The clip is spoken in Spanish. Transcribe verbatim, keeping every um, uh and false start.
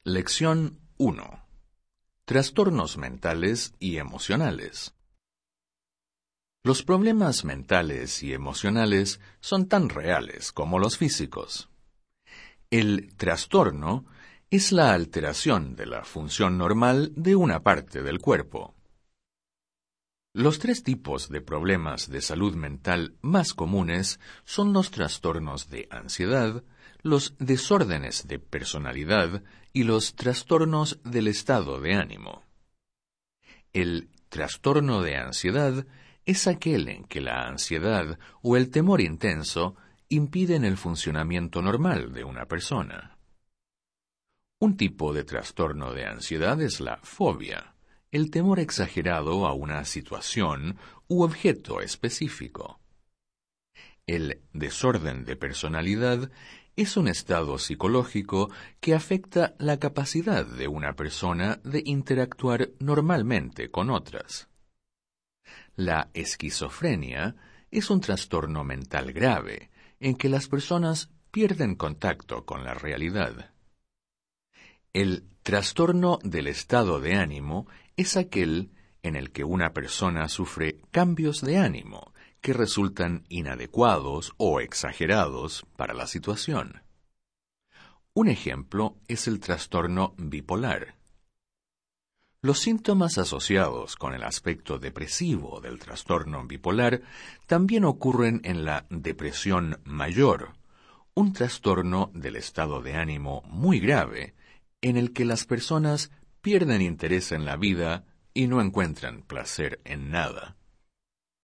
Lección uno. Trastornos mentales y emocionales. Los problemas mentales y emocionales son tan reales como los físicos. El trastorno es la alteración de la función normal de una parte del cuerpo. Los tres tipos de problemas de salud mental más comunes son los trastornos de ansiedad, los desórdenes de personalidad y los trastornos del estado de ánimo. El trastorno de ansiedad es aquel en que la ansiedad o el temor intenso impiden el funcionamiento normal de una persona. Un tipo de trastorno de ansiedad es la fobia, el temor exagerado a una situación u objeto específico. El desorden de personalidad es un estado psicológico que afecta la capacidad de una persona de interactuar normalmente con otras. La esquizofrenia es un trastorno mental grave en que las personas pierden contacto con la realidad. El trastorno del estado de ánimo es aquel en el que una persona sufre cambios de ánimo que resultan inadecuados o exagerados para la situación. Un ejemplo es el trastorno bipolar. Los síntomas asociados con el aspecto depresivo del trastorno bipolar también ocurren en la depresión mayor, un trastorno del estado de ánimo muy grave en el que las personas pierden interés en la vida y no encuentran placer en nada.